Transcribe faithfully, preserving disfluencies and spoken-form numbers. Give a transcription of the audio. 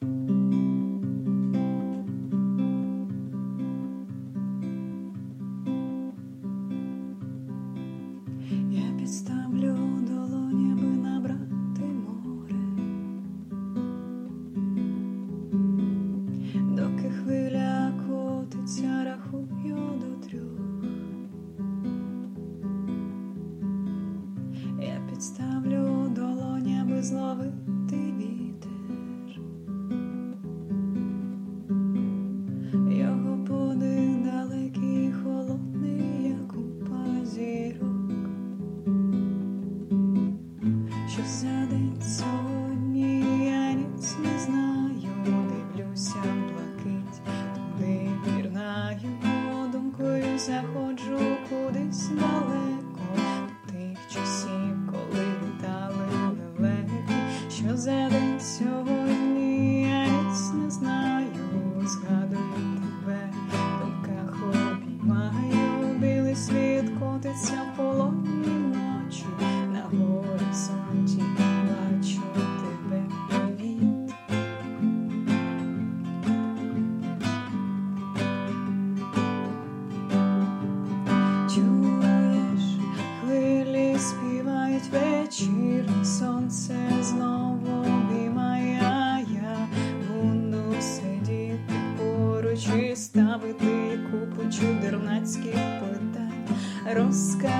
Я підставлю долоні, аби набрати море, доки хвиля котиться, рахую до трьох. Я підставлю долоні, аби зловити вітер, його подих далекий, холодний, як купа зірок. Що за день сьогодні, я ніц не знаю, дивлюся блакить, туди пірнаю, думкою заходжу кудись далеко, до тих часів, коли літали лелеки. Що за день сьогодні, я ніц не знаю, згадую тебе, в думках обіймаю, білий світ котиться в полоні ночі, на горизонті бачу тебе, привіт. Чуєш, хвилі співають вечірнє сонце, знову обіймає, а я буду сидіти поруч і ставити купу чудернацьких питань. Розкажи